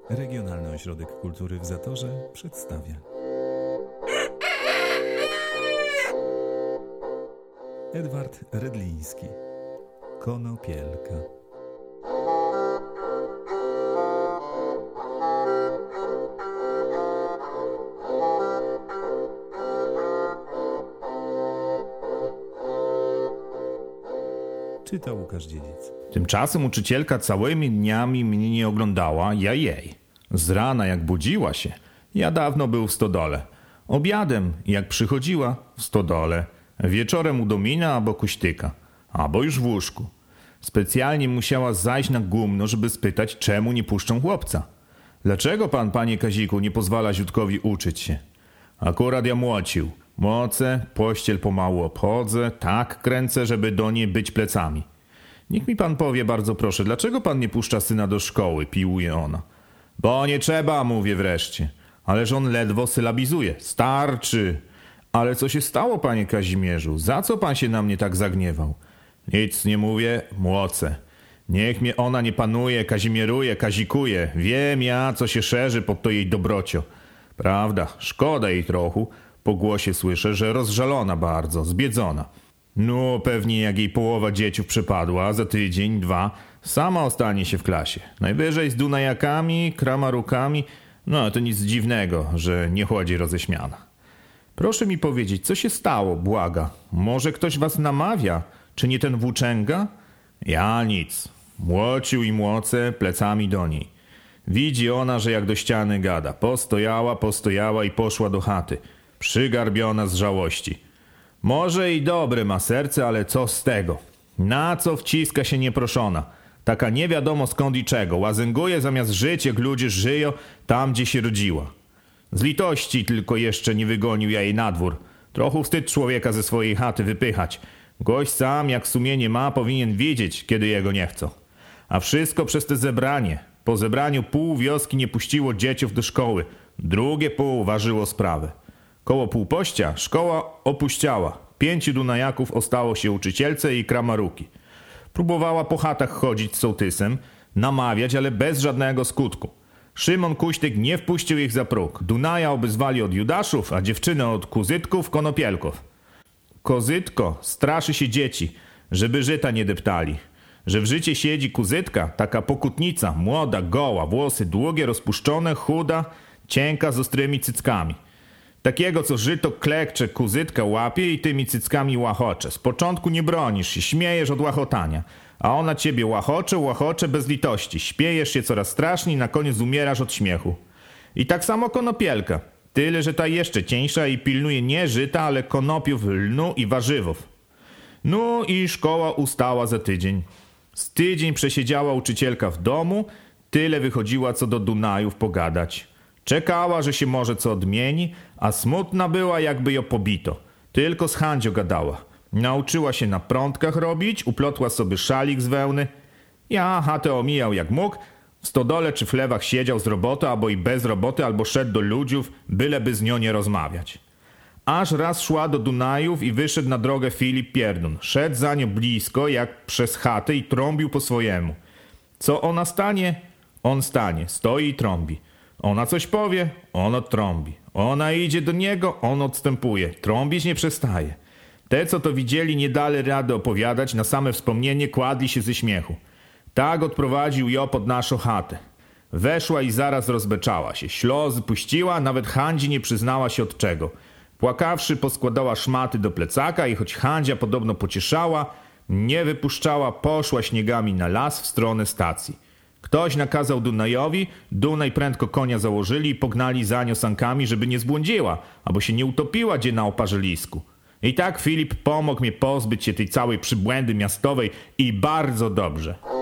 Regionalny Ośrodek Kultury w Zatorze przedstawia Edward Redliński. Konopielka. Czyta Łukasz Dziedzic. Tymczasem uczycielka całymi dniami mnie nie oglądała, ja jej. Z rana jak budziła się, ja dawno był w stodole. Obiadem, jak przychodziła, w stodole. Wieczorem u domina albo kuśtyka, albo już w łóżku. Specjalnie musiała zajść na gumno, żeby spytać, czemu nie puszczą chłopca. Dlaczego pan, panie Kaziku, nie pozwala ziutkowi uczyć się? Akurat ja młocił. Młocę, pościel pomału obchodzę, tak kręcę, żeby do niej być plecami. Niech mi pan powie, bardzo proszę, dlaczego pan nie puszcza syna do szkoły, piłuje ona. Bo nie trzeba, mówię wreszcie. Ależ on ledwo sylabizuje. Starczy. Ale co się stało, panie Kazimierzu? Za co pan się na mnie tak zagniewał? Nic nie mówię, młocę. Niech mnie ona nie panuje, kazimieruje, kazikuje. Wiem ja, co się szerzy pod to jej dobrocio. Prawda, szkoda jej trochę. Po głosie słyszę, że rozżalona bardzo, zbiedzona. No, pewnie jak jej połowa dzieciów przypadła, za tydzień, dwa, sama ostanie się w klasie. Najwyżej z dunajakami, kramarukami, no to nic dziwnego, że nie chodzi roześmiana. Proszę mi powiedzieć, co się stało, błaga? Może ktoś was namawia? Czy nie ten włóczęga? Ja nic. Młocił i młocę plecami do niej. Widzi ona, że jak do ściany gada. Postojała i poszła do chaty. Przygarbiona z żałości. Może i dobre ma serce, ale co z tego? Na co wciska się nieproszona? Taka nie wiadomo skąd i czego. Łazęguje zamiast żyć, jak ludzie żyją tam, gdzie się rodziła. Z litości tylko jeszcze nie wygonił ja jej na dwór. Trochę wstyd człowieka ze swojej chaty wypychać. Gość sam, jak sumienie ma, powinien wiedzieć, kiedy jego nie chcą. A wszystko przez te zebranie. Po zebraniu pół wioski nie puściło dzieciów do szkoły. Drugie pół ważyło sprawę. Koło półpościa szkoła opuściała. 5 dunajaków ostało się uczycielce i kramaruki. Próbowała po chatach chodzić z sołtysem, namawiać, ale bez żadnego skutku. Szymon Kuśtyk nie wpuścił ich za próg. Dunaja obyzwali od Judaszów, a dziewczyny od kuzytków, konopielków. Kozytko straszy się dzieci, żeby żyta nie deptali. Że w życie siedzi kuzytka, taka pokutnica, młoda, goła, włosy długie, rozpuszczone, chuda, cienka z ostrymi cyckami. Takiego, co żyto klekcze, kuzytka łapie i tymi cyckami łachocze. Z początku nie bronisz się, śmiejesz od łachotania. A ona ciebie łachocze bez litości. Śpiejesz się coraz straszniej, na koniec umierasz od śmiechu. I tak samo konopielka. Tyle, że ta jeszcze cieńsza i pilnuje nie żyta, ale konopiów, lnu i warzywów. No i szkoła ustała za tydzień. Z tydzień przesiedziała uczycielka w domu, tyle wychodziła co do Dunajów pogadać. Czekała, że się może co odmieni, a smutna była, jakby ją pobito. Tylko z Handzią gadała. Nauczyła się na prątkach robić, uplotła sobie szalik z wełny. Ja chatę omijał jak mógł. W stodole czy w chlewach siedział z roboty, albo i bez roboty, albo szedł do ludziów, byleby z nią nie rozmawiać. Aż raz szła do Dunajów i wyszedł na drogę Filip Pierdun. Szedł za nią blisko, jak przez chatę i trąbił po swojemu. Co ona stanie? On stanie, stoi i trąbi. Ona coś powie, on odtrąbi. Ona idzie do niego, on odstępuje. Trąbić nie przestaje. Te, co to widzieli, nie dali rady opowiadać, na same wspomnienie kładli się ze śmiechu. Tak odprowadził ją pod naszą chatę. Weszła i zaraz rozbeczała się. Ślozy puściła, nawet Handzi nie przyznała się od czego. Płakawszy, poskładała szmaty do plecaka i choć Handzia podobno pocieszała, nie wypuszczała, poszła śniegami na las w stronę stacji. Ktoś nakazał Dunajowi, Dunaj prędko konia założyli i pognali za nią sankami, żeby nie zbłądziła, albo się nie utopiła gdzie na oparzelisku. I tak Filip pomógł mnie pozbyć się tej całej przybłędy miastowej i bardzo dobrze.